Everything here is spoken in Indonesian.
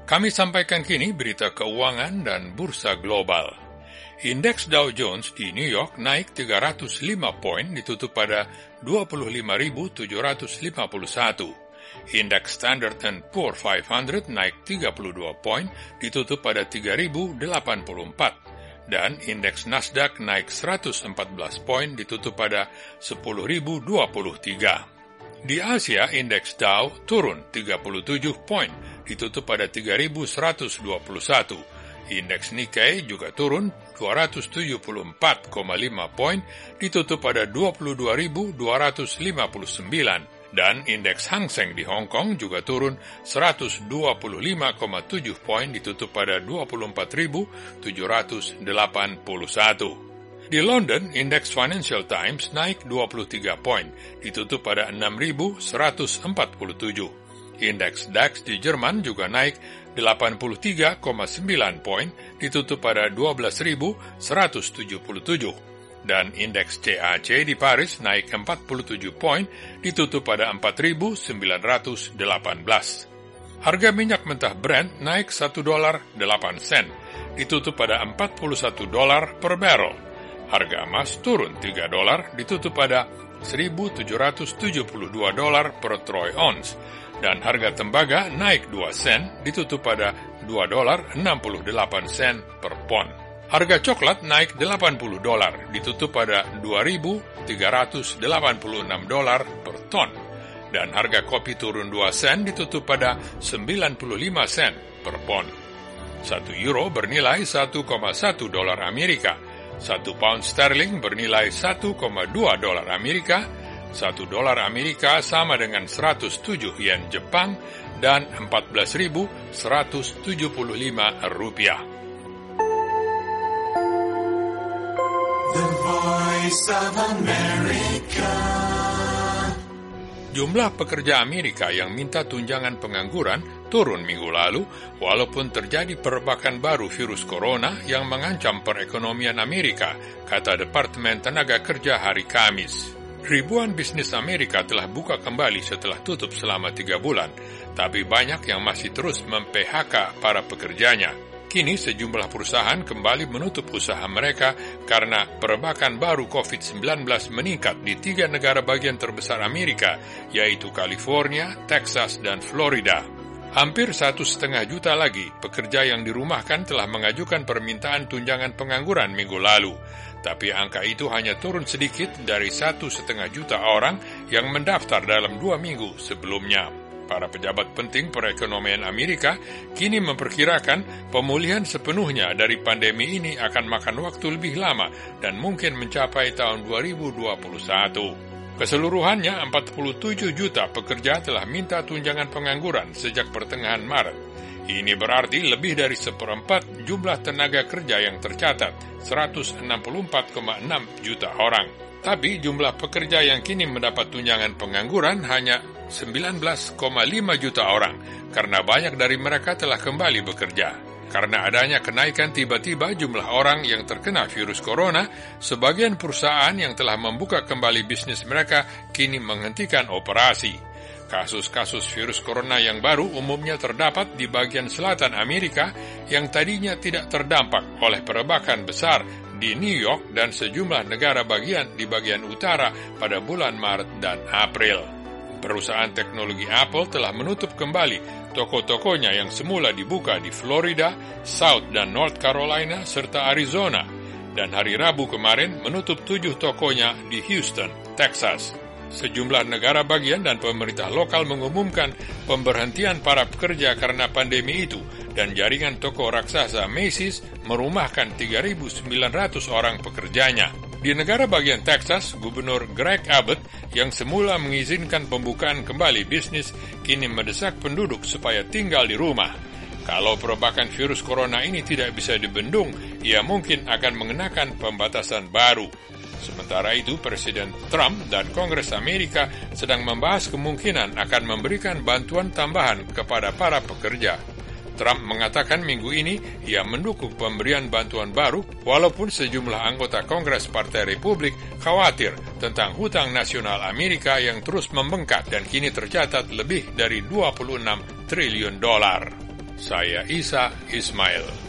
Kami sampaikan kini berita keuangan dan bursa global. Indeks Dow Jones di New York naik 305 poin ditutup pada 25.751. Indeks Standard & Poor's 500 naik 32 poin ditutup pada 3.084. Dan indeks Nasdaq naik 114 poin ditutup pada 10.023. Di Asia, indeks Dow turun 37 poin ditutup pada 3.121. Indeks Nikkei juga turun 274,5 poin ditutup pada 22.259. Dan indeks Hang Seng di Hong Kong juga turun 125,7 poin ditutup pada 24.781. Di London, indeks Financial Times naik 23 poin ditutup pada 6.147. Indeks DAX di Jerman juga naik 83,9 poin ditutup pada 12.177. Dan indeks CAC di Paris naik 47 poin ditutup pada 4.918. Harga minyak mentah Brent naik $1.08 ditutup pada $41 per barrel. Harga emas turun $3 ditutup pada $1.772 per troy ounce. Dan harga tembaga naik 2 sen ditutup pada $2.68 per pon. Harga coklat naik $80 ditutup pada $2.386 per ton. Dan harga kopi turun 2 sen ditutup pada 95 sen per pon. 1 euro bernilai $1,1 Amerika. 1 pound sterling bernilai $1,2 Amerika. 1 dolar Amerika sama dengan 107 yen Jepang dan 14.175 rupiah. The Voice of America. Jumlah pekerja Amerika yang minta tunjangan pengangguran turun minggu lalu, walaupun terjadi perbakan baru virus corona yang mengancam perekonomian Amerika, kata Departemen Tenaga Kerja hari Kamis. Ribuan bisnis Amerika telah buka kembali setelah tutup selama 3 bulan, tapi banyak yang masih terus mem-PHK para pekerjanya. Kini sejumlah perusahaan kembali menutup usaha mereka karena perbakan baru COVID-19 meningkat di 3 negara bagian terbesar Amerika, yaitu California, Texas, dan Florida. Hampir 1,5 juta lagi pekerja yang dirumahkan telah mengajukan permintaan tunjangan pengangguran minggu lalu. Tapi angka itu hanya turun sedikit dari 1,5 juta orang yang mendaftar dalam 2 minggu sebelumnya. Para pejabat penting perekonomian Amerika kini memperkirakan pemulihan sepenuhnya dari pandemi ini akan makan waktu lebih lama dan mungkin mencapai tahun 2021. Keseluruhannya 47 juta pekerja telah minta tunjangan pengangguran sejak pertengahan Maret. Ini berarti lebih dari 1/4 jumlah tenaga kerja yang tercatat, 164,6 juta orang. Tapi jumlah pekerja yang kini mendapat tunjangan pengangguran hanya 19,5 juta orang, karena banyak dari mereka telah kembali bekerja. Karena adanya kenaikan tiba-tiba jumlah orang yang terkena virus corona, sebagian perusahaan yang telah membuka kembali bisnis mereka kini menghentikan operasi. Kasus-kasus virus corona yang baru umumnya terdapat di bagian selatan Amerika yang tadinya tidak terdampak oleh perbakan besar di New York dan sejumlah negara bagian di bagian utara pada bulan Maret dan April. Perusahaan teknologi Apple telah menutup kembali toko-tokonya yang semula dibuka di Florida, South dan North Carolina, serta Arizona. Dan hari Rabu kemarin menutup 7 tokonya di Houston, Texas. Sejumlah negara bagian dan pemerintah lokal mengumumkan pemberhentian para pekerja karena pandemi itu, dan jaringan toko raksasa Macy's merumahkan 3.900 orang pekerjanya. Di negara bagian Texas, Gubernur Greg Abbott yang semula mengizinkan pembukaan kembali bisnis kini mendesak penduduk supaya tinggal di rumah. Kalau perbakan virus corona ini tidak bisa dibendung, ia mungkin akan mengenakan pembatasan baru. Sementara itu, Presiden Trump dan Kongres Amerika sedang membahas kemungkinan akan memberikan bantuan tambahan kepada para pekerja. Trump mengatakan minggu ini ia mendukung pemberian bantuan baru, walaupun sejumlah anggota Kongres Partai Republik khawatir tentang hutang nasional Amerika yang terus membengkak dan kini tercatat lebih dari $26 triliun. Saya Isa Ismail.